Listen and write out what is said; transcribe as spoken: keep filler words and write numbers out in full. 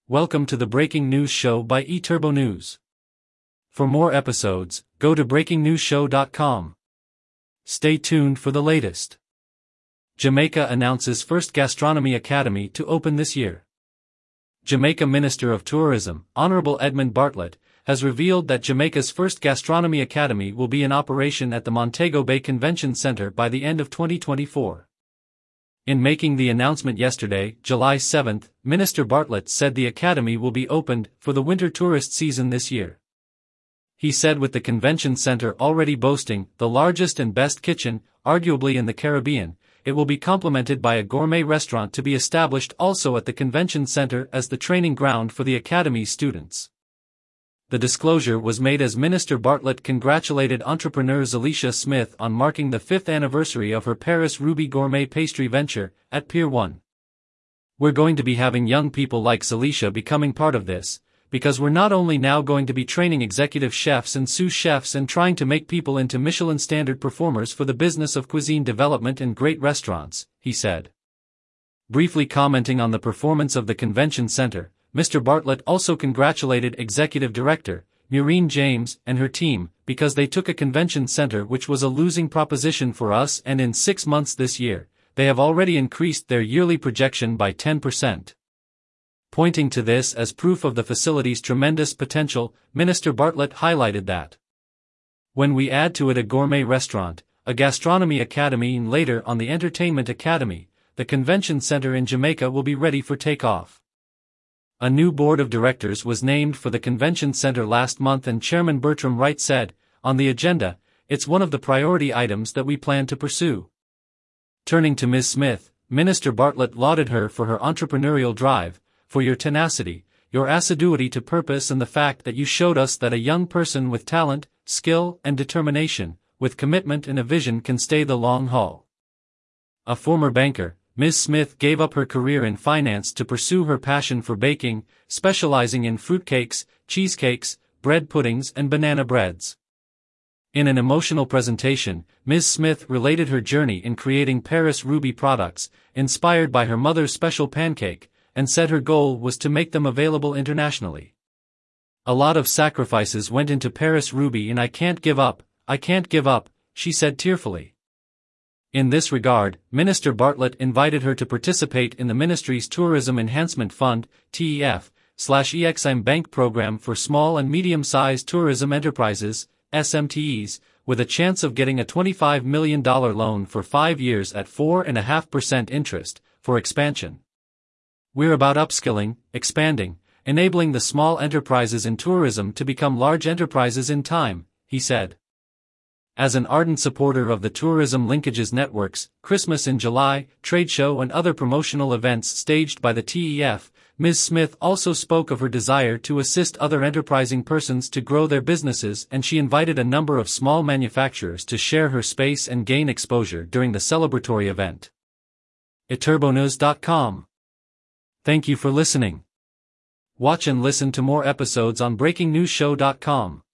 Welcome to the Breaking News Show by eTurbo News. For more episodes, go to breaking news show dot com. Stay tuned for the latest. Jamaica announces first gastronomy academy to open this year. Jamaica Minister of Tourism, Honorable Edmund Bartlett, has revealed that Jamaica's first gastronomy academy will be in operation at the Montego Bay Convention Center by the end of twenty twenty-four. In making the announcement yesterday, July seventh, Minister Bartlett said the academy will be opened for the winter tourist season this year. He said with the convention center already boasting the largest and best kitchen, arguably in the Caribbean, it will be complemented by a gourmet restaurant to be established also at the convention center as the training ground for the academy's students. The disclosure was made as Minister Bartlett congratulated entrepreneur Zalisha Smith on marking the fifth anniversary of her Paris Ruby gourmet pastry venture at Pier one. We're going to be having young people like Zalisha becoming part of this, because we're not only now going to be training executive chefs and sous chefs and trying to make people into Michelin standard performers for the business of cuisine development and great restaurants, he said. Briefly commenting on the performance of the convention center, Mister Bartlett also congratulated Executive Director, Maureen James, and her team, because they took a convention center which was a losing proposition for us, and in six months this year, they have already increased their yearly projection by ten percent. Pointing to this as proof of the facility's tremendous potential, Minister Bartlett highlighted that when we add to it a gourmet restaurant, a gastronomy academy and later on the entertainment academy, the convention center in Jamaica will be ready for takeoff. A new board of directors was named for the convention center last month and Chairman Bertram Wright said, on the agenda, it's one of the priority items that we plan to pursue. Turning to Miz Smith, Minister Bartlett lauded her for her entrepreneurial drive, for your tenacity, your assiduity to purpose and the fact that you showed us that a young person with talent, skill, and determination, with commitment and a vision can stay the long haul. A former banker, Miz Smith gave up her career in finance to pursue her passion for baking, specializing in fruitcakes, cheesecakes, bread puddings and banana breads. In an emotional presentation, Miz Smith related her journey in creating Paris Ruby products, inspired by her mother's special pancake, and said her goal was to make them available internationally. A lot of sacrifices went into Paris Ruby and I can't give up, I can't give up, she said tearfully. In this regard, Minister Bartlett invited her to participate in the ministry's Tourism Enhancement Fund, T E F, slash E X I M Bank program for small and medium-sized tourism enterprises, S M T Es, with a chance of getting a twenty-five million dollars loan for five years at four point five percent interest, for expansion. We're about upskilling, expanding, enabling the small enterprises in tourism to become large enterprises in time, he said. As an ardent supporter of the Tourism Linkages Network's Christmas in July trade show and other promotional events staged by the T E F, Miz Smith also spoke of her desire to assist other enterprising persons to grow their businesses, and she invited a number of small manufacturers to share her space and gain exposure during the celebratory event. e turbo news dot com. Thank you for listening. Watch and listen to more episodes on breaking news show dot com.